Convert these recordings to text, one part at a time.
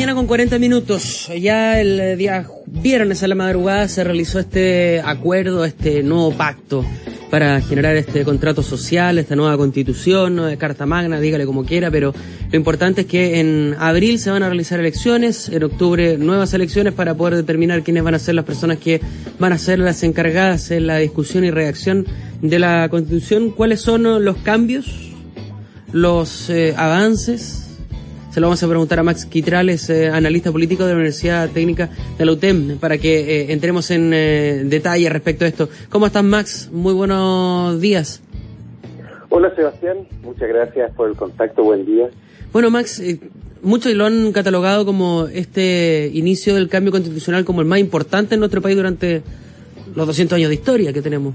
mañana con 40 minutos. Ya el día viernes a la madrugada se realizó este acuerdo, este nuevo pacto para generar este contrato social, esta nueva constitución, nueva carta magna, dígale como quiera, pero lo importante es que en abril se van a realizar elecciones, en octubre nuevas elecciones para poder determinar quiénes van a ser las personas que van a ser las encargadas en la discusión y redacción de la constitución. ¿Cuáles son los cambios, los avances? Se lo vamos a preguntar a Max Quitrales, analista político de la Universidad Técnica de la UTEM, para que entremos en detalle respecto a esto. ¿Cómo estás, Max? Muy buenos días. Hola, Sebastián. Muchas gracias por el contacto. Buen día. Bueno, Max, muchos lo han catalogado como este inicio del cambio constitucional como el más importante en nuestro país durante los 200 años de historia que tenemos.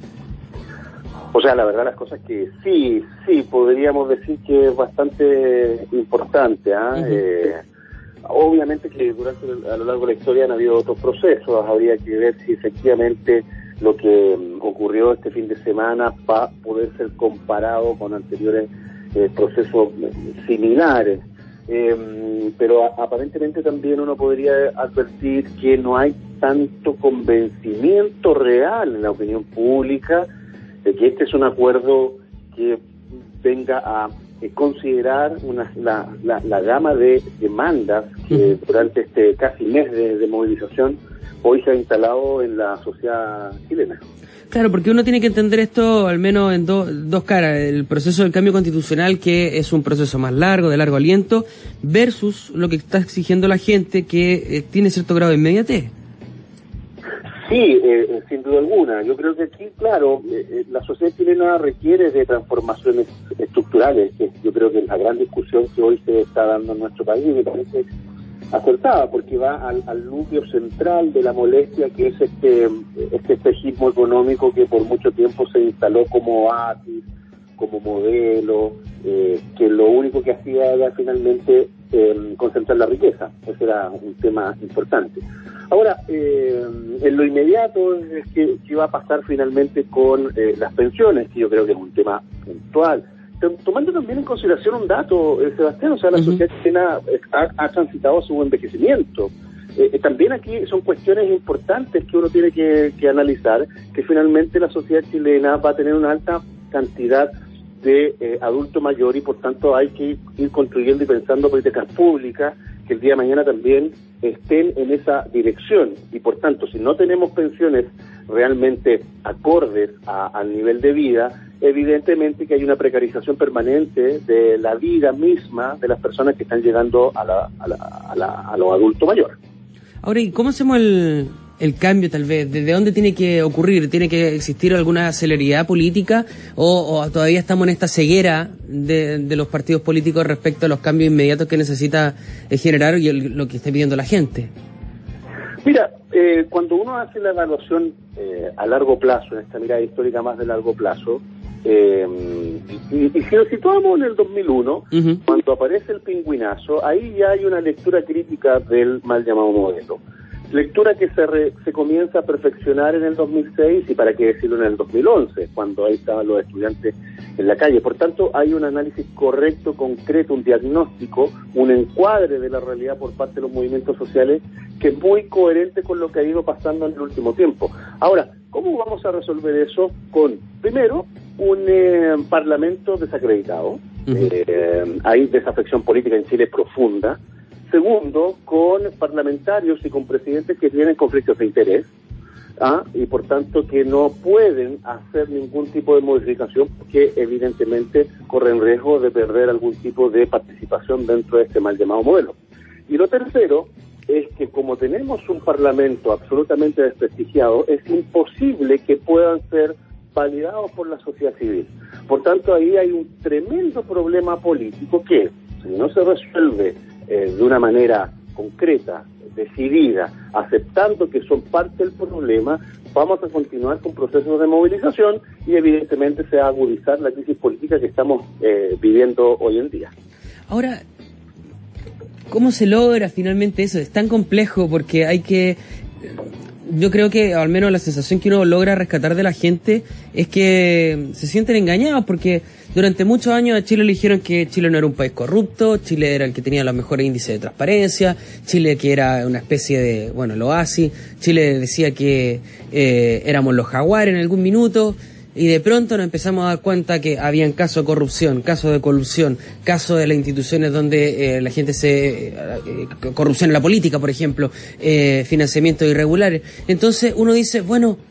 O sea, la verdad las cosas que sí, podríamos decir que es bastante importante. Obviamente que a lo largo de la historia han habido otros procesos, habría que ver si efectivamente lo que ocurrió este fin de semana va a poder ser comparado con anteriores procesos similares. Pero aparentemente también uno podría advertir que no hay tanto convencimiento real en la opinión pública de que este es un acuerdo que venga a considerar la gama de demandas que durante este casi mes de movilización hoy se ha instalado en la sociedad chilena. Claro, porque uno tiene que entender esto al menos en dos caras. El proceso del cambio constitucional, que es un proceso más largo, de largo aliento, versus lo que está exigiendo la gente, que tiene cierto grado de inmediatez. Sí, sin duda alguna. Yo creo que aquí, claro, la sociedad chilena requiere de transformaciones estructurales, que yo creo que es la gran discusión que hoy se está dando en nuestro país, y me parece acertada, porque va al núcleo central de la molestia, que es este espejismo económico que por mucho tiempo se instaló como oasis, como modelo, que lo único que hacía era finalmente concentrar la riqueza. Ese era un tema importante. Ahora, en lo inmediato es que va a pasar finalmente con las pensiones, que yo creo que es un tema puntual. Tomando también en consideración un dato, Sebastián, o sea, la sociedad chilena ha transitado su envejecimiento. También aquí son cuestiones importantes que uno tiene que analizar, que finalmente la sociedad chilena va a tener una alta cantidad de adulto mayor y por tanto hay que ir construyendo y pensando políticas públicas que el día de mañana también estén en esa dirección, y por tanto si no tenemos pensiones realmente acordes al nivel de vida, evidentemente que hay una precarización permanente de la vida misma de las personas que están llegando a los adultos mayores. Ahora, ¿y cómo hacemos el cambio tal vez? ¿Desde dónde tiene que ocurrir? ¿Tiene que existir alguna celeridad política o todavía estamos en esta ceguera de los partidos políticos respecto a los cambios inmediatos que necesita generar y lo que está pidiendo la gente? Mira, cuando uno hace la evaluación a largo plazo, en esta mirada histórica más de largo plazo, y si nos situamos en el 2001, cuando aparece el pingüinazo, ahí ya hay una lectura crítica del mal llamado modelo. Lectura que se comienza a perfeccionar en el 2006 y para qué decirlo en el 2011, cuando ahí estaban los estudiantes en la calle. Por tanto, hay un análisis correcto, concreto, un diagnóstico, un encuadre de la realidad por parte de los movimientos sociales que es muy coherente con lo que ha ido pasando en el último tiempo. Ahora, ¿cómo vamos a resolver eso? Con, primero, un parlamento desacreditado. Hay desafección política en Chile profunda. Segundo, con parlamentarios y con presidentes que tienen conflictos de interés, y por tanto que no pueden hacer ningún tipo de modificación porque evidentemente corren riesgo de perder algún tipo de participación dentro de este mal llamado modelo. Y lo tercero es que como tenemos un parlamento absolutamente desprestigiado, es imposible que puedan ser validados por la sociedad civil. Por tanto, ahí hay un tremendo problema político que, si no se resuelve de una manera concreta, decidida, aceptando que son parte del problema, vamos a continuar con procesos de movilización y evidentemente se va a agudizar la crisis política que estamos viviendo hoy en día. Ahora, ¿cómo se logra finalmente eso? Es tan complejo porque hay que... yo creo que al menos la sensación que uno logra rescatar de la gente es que se sienten engañados, porque durante muchos años a Chile le dijeron que Chile no era un país corrupto, Chile era el que tenía los mejores índices de transparencia, Chile que era una especie de, el oasis, Chile decía que éramos los jaguares en algún minuto, y de pronto nos empezamos a dar cuenta que habían casos de corrupción, casos de colusión, casos de las instituciones donde la gente corrupción en la política, por ejemplo, financiamientos irregulares. Entonces uno dice,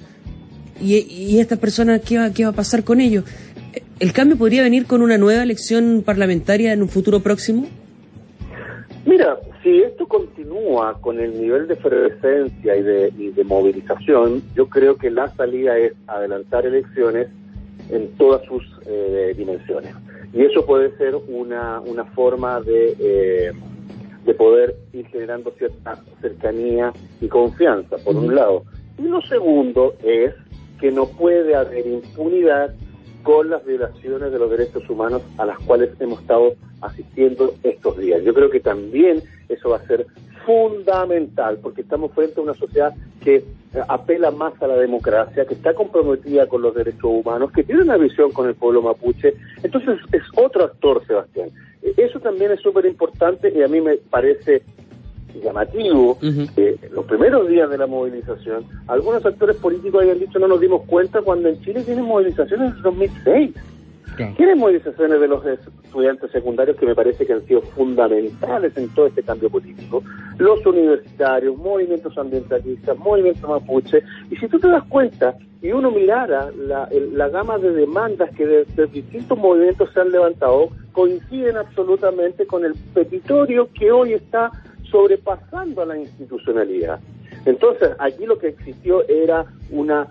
¿y estas personas qué va a pasar con ellos? ¿El cambio podría venir con una nueva elección parlamentaria en un futuro próximo? Mira, si esto continúa con el nivel de efervescencia y de movilización, yo creo que la salida es adelantar elecciones en todas sus dimensiones. Y eso puede ser una forma de poder ir generando cierta cercanía y confianza, por un lado. Y lo segundo es que no puede haber impunidad con las violaciones de los derechos humanos a las cuales hemos estado asistiendo estos días. Yo creo que también eso va a ser fundamental, porque estamos frente a una sociedad que apela más a la democracia, que está comprometida con los derechos humanos, que tiene una visión con el pueblo mapuche. Entonces es otro actor, Sebastián. Eso también es súper importante y a mí me parece llamativo. Los primeros días de la movilización, algunos actores políticos habían dicho no nos dimos cuenta cuando en Chile tienen movilizaciones desde 2006. Tienen movilizaciones de los estudiantes secundarios que me parece que han sido fundamentales en todo este cambio político, los universitarios, movimientos ambientalistas, movimientos mapuche, y si tú te das cuenta y uno mirara la gama de demandas que de distintos movimientos se han levantado, coinciden absolutamente con el petitorio que hoy está sobrepasando a la institucionalidad. Entonces, aquí lo que existió era una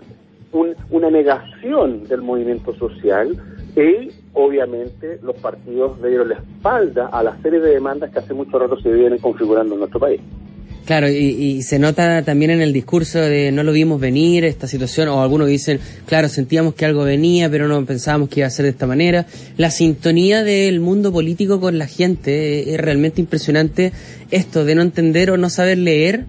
negación del movimiento social y, obviamente, los partidos le dieron la espalda a la serie de demandas que hace mucho rato se vienen configurando en nuestro país. Claro, y se nota también en el discurso de no lo vimos venir esta situación, o algunos dicen, claro, sentíamos que algo venía, pero no pensábamos que iba a ser de esta manera. La sintonía del mundo político con la gente es realmente impresionante, esto de no entender o no saber leer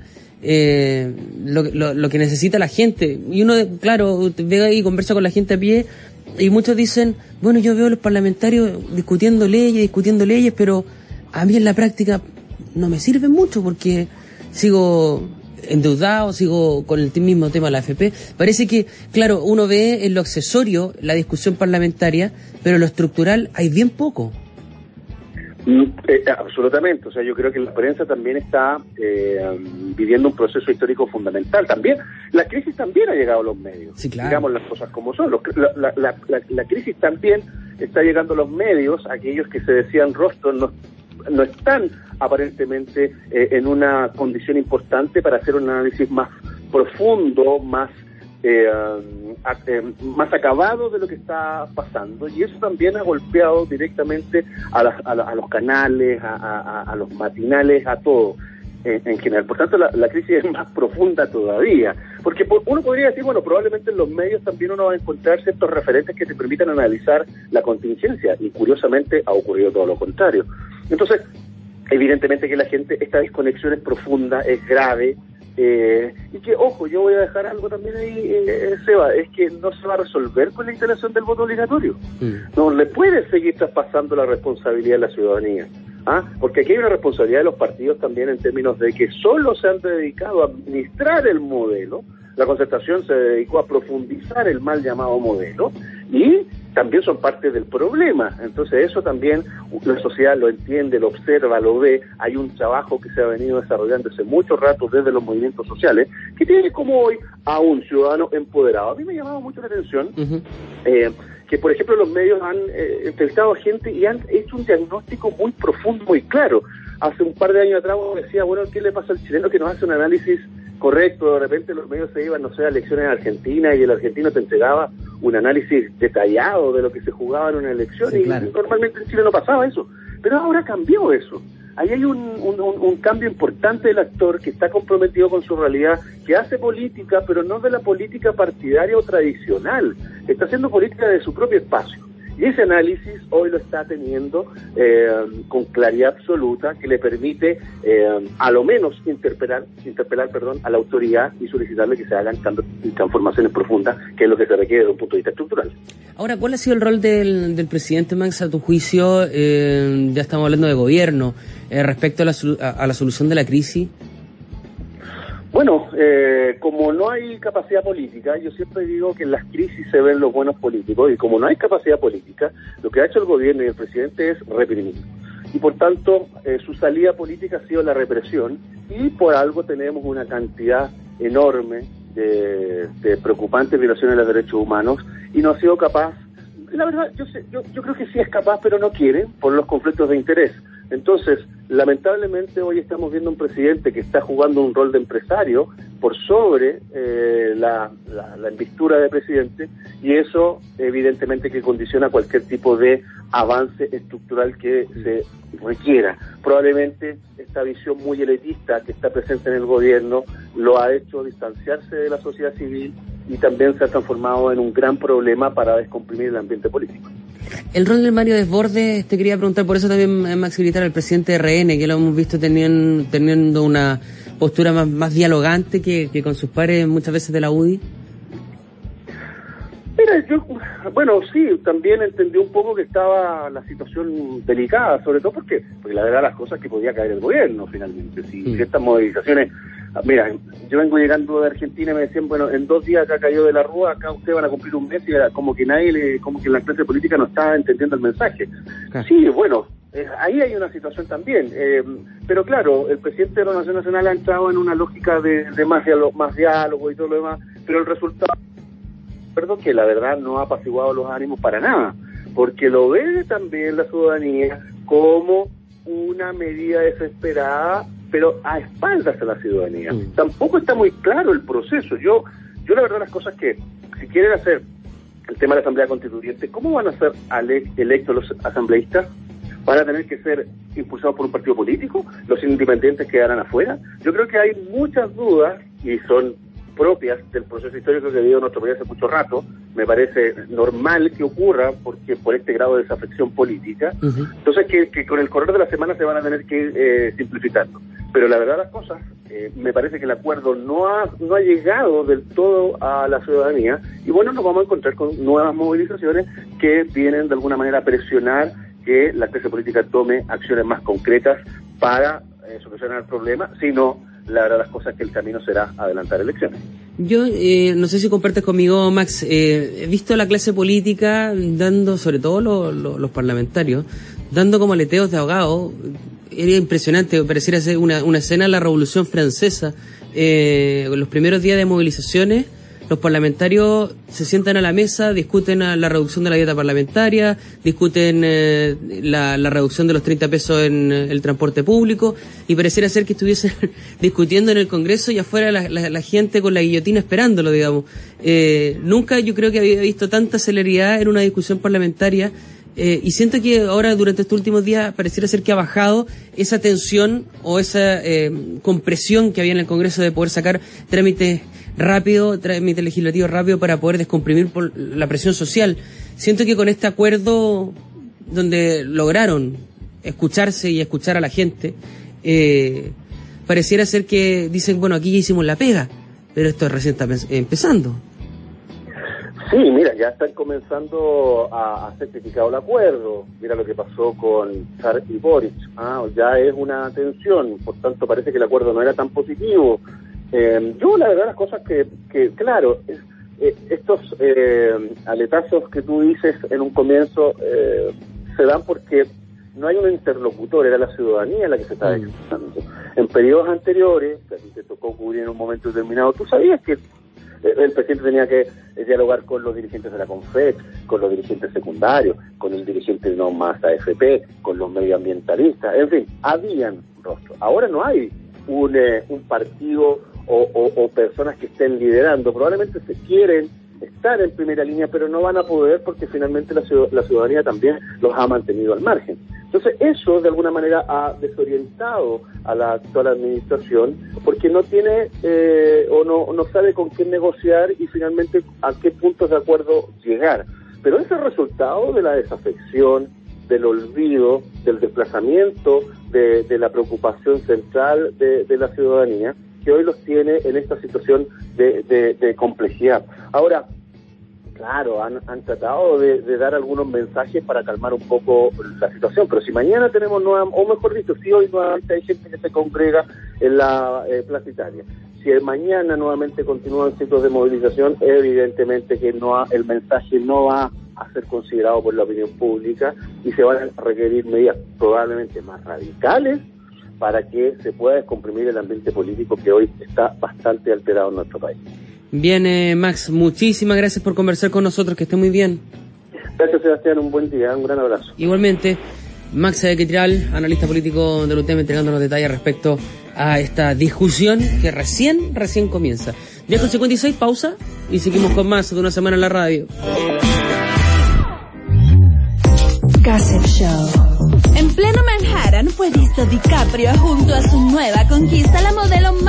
lo que necesita la gente. Y uno, claro, ve ahí y conversa con la gente a pie, y muchos dicen, yo veo a los parlamentarios discutiendo leyes, pero a mí en la práctica no me sirve mucho porque sigo endeudado, sigo con el mismo tema de la AFP. Parece que, claro, uno ve en lo accesorio la discusión parlamentaria, pero en lo estructural hay bien poco. Absolutamente, o sea, yo creo que la prensa también está viviendo un proceso histórico fundamental. También, la crisis también ha llegado a los medios, sí, claro. Digamos las cosas como son. La crisis también está llegando a los medios, aquellos que se decían rostros no están aparentemente en una condición importante para hacer un análisis más profundo, más acabado de lo que está pasando, y eso también ha golpeado directamente a los canales, a los matinales, a todo en general. Por tanto, la crisis es más profunda todavía, porque uno podría decir, probablemente en los medios también uno va a encontrar ciertos referentes que te permitan analizar la contingencia, y curiosamente ha ocurrido todo lo contrario. Entonces, evidentemente que la gente, esta desconexión es profunda, es grave, y que, ojo, yo voy a dejar algo también ahí, Seba, es que no se va a resolver con la instalación del voto obligatorio. No le puede seguir traspasando la responsabilidad a la ciudadanía, porque aquí hay una responsabilidad de los partidos también en términos de que solo se han dedicado a administrar el modelo. La Concertación se dedicó a profundizar el mal llamado modelo y también son parte del problema. Entonces eso también la sociedad lo entiende, lo observa, lo ve. Hay un trabajo que se ha venido desarrollando hace mucho rato desde los movimientos sociales que tiene como hoy a un ciudadano empoderado. A mí me ha llamado mucho la atención que, por ejemplo, los medios han entrevistado a gente y han hecho un diagnóstico muy profundo, muy claro. Hace un par de años atrás uno decía, ¿qué le pasa al chileno que nos hace un análisis correcto? De repente los medios se iban, a elecciones en Argentina y el argentino te entregaba un análisis detallado de lo que se jugaba en una elección, sí, claro. Y normalmente en Chile no pasaba eso, pero ahora cambió eso. Ahí hay un cambio importante del actor que está comprometido con su realidad, que hace política, pero no de la política partidaria o tradicional, está haciendo política de su propio espacio. Y ese análisis hoy lo está teniendo con claridad absoluta, que le permite a lo menos interpelar a la autoridad y solicitarle que se hagan cambios y transformaciones profundas, que es lo que se requiere desde un punto de vista estructural. Ahora, ¿cuál ha sido el rol del presidente, Max, a tu juicio? Ya estamos hablando de gobierno, respecto a la solución de la crisis. Bueno, como no hay capacidad política, yo siempre digo que en las crisis se ven los buenos políticos, y como no hay capacidad política, lo que ha hecho el gobierno y el presidente es reprimir. Y por tanto, su salida política ha sido la represión, y por algo tenemos una cantidad enorme de preocupantes violaciones de los derechos humanos, y no ha sido capaz. La verdad, yo creo que sí es capaz, pero no quiere, por los conflictos de interés. Entonces, lamentablemente hoy estamos viendo un presidente que está jugando un rol de empresario por sobre la investidura de presidente, y eso evidentemente que condiciona cualquier tipo de avance estructural que se requiera. Probablemente esta visión muy elitista que está presente en el gobierno lo ha hecho distanciarse de la sociedad civil, y también se ha transformado en un gran problema para descomprimir el ambiente político. El rol del Mario Desbordes, te quería preguntar, por eso también, Max, gritar al presidente de RN, que lo hemos visto teniendo una postura más dialogante que con sus pares muchas veces de la UDI. Bueno, sí, también entendí un poco que estaba la situación delicada, sobre todo porque la verdad las cosas que podía caer el gobierno finalmente. Si estas movilizaciones, mira, yo vengo llegando de Argentina y me decían, bueno, en 2 días acá cayó de la Rúa, acá ustedes van a cumplir un mes, y era como que como que la clase política no estaba entendiendo el mensaje. Claro. Sí, bueno, ahí hay una situación también, pero claro, el presidente de la Nación Nacional ha entrado en una lógica de más diálogo y todo lo demás, pero el resultado, que la verdad no ha apaciguado los ánimos para nada, porque lo ve también la ciudadanía como una medida desesperada, pero a espaldas de la ciudadanía. Tampoco está muy claro el proceso. Yo la verdad, las cosas que, si quieren hacer el tema de la Asamblea Constituyente, ¿cómo van a ser electos los asambleístas? ¿Van a tener que ser impulsados por un partido político? ¿Los independientes quedarán afuera? Yo creo que hay muchas dudas, y son propias del proceso histórico que ha habido en nuestro país hace mucho rato. Me parece normal que ocurra porque por este grado de desafección política. Entonces que con el correr de la semana se van a tener que ir simplificando. Pero la verdad las cosas, me parece que el acuerdo no ha llegado del todo a la ciudadanía, y bueno, nos vamos a encontrar con nuevas movilizaciones que vienen de alguna manera a presionar que la clase política tome acciones más concretas para solucionar el problema. Si no, la verdad las cosas, que el camino será adelantar elecciones. Yo no sé si compartes conmigo, Max, he visto a la clase política dando, sobre todo los parlamentarios, dando como aleteos de ahogado. Era impresionante, pareciera ser una escena de la Revolución Francesa. Los primeros días de movilizaciones, los parlamentarios se sientan a la mesa, discuten la reducción de la dieta parlamentaria, discuten la reducción de los 30 pesos en el transporte público, y pareciera ser que estuviesen discutiendo en el Congreso y afuera la gente con la guillotina esperándolo, digamos. Nunca yo creo que había visto tanta celeridad en una discusión parlamentaria, y siento que ahora, durante estos últimos días, pareciera ser que ha bajado esa tensión o esa compresión que había en el Congreso de poder sacar trámite legislativo rápido para poder descomprimir por la presión social. Siento que con este acuerdo, donde lograron escucharse y escuchar a la gente, pareciera ser que dicen, bueno, aquí ya hicimos la pega, pero esto recién está empezando. Sí, mira, ya están comenzando a ser criticado el acuerdo. Mira lo que pasó con Char y Boric. Ya es una tensión, por tanto parece que el acuerdo no era tan positivo. Yo la verdad las cosas que claro, estos aletazos que tú dices en un comienzo se dan porque no hay un interlocutor, era la ciudadanía la que se estaba expresando. En periodos anteriores, que a ti te tocó cubrir en un momento determinado, tú sabías que el presidente tenía que dialogar con los dirigentes de la CONFEC, con los dirigentes secundarios, con el dirigente de No Más AFP, con los medioambientalistas, en fin, habían rostros. Ahora no hay un partido o personas que estén liderando. Probablemente se quieren estar en primera línea, pero no van a poder porque finalmente la ciudadanía también los ha mantenido al margen. Entonces eso de alguna manera ha desorientado a la actual administración porque no tiene o no sabe con quién negociar y finalmente a qué puntos de acuerdo llegar. pero es el resultado de la desafección, del olvido, del desplazamiento, de la preocupación central de la ciudadanía, que hoy los tiene en esta situación de complejidad. Ahora, claro, han tratado de dar algunos mensajes para calmar un poco la situación, pero si mañana tenemos o mejor dicho, si hoy nuevamente hay gente que se congrega en la Plaza Italia, si mañana nuevamente continúan ciclos de movilización, evidentemente que el mensaje no va a ser considerado por la opinión pública y se van a requerir medidas probablemente más radicales para que se pueda descomprimir el ambiente político que hoy está bastante alterado en nuestro país. Bien, Max, muchísimas gracias por conversar con nosotros, que esté muy bien. Gracias, Sebastián, un buen día, un gran abrazo. Igualmente, Max Quetral, analista político del UTEM, entregándonos detalles respecto a esta discusión que recién comienza. 10:56, pausa, y seguimos con más de Una Semana en la Radio. Gossip Show. En pleno Manhattan fue visto DiCaprio junto a su nueva conquista, la modelo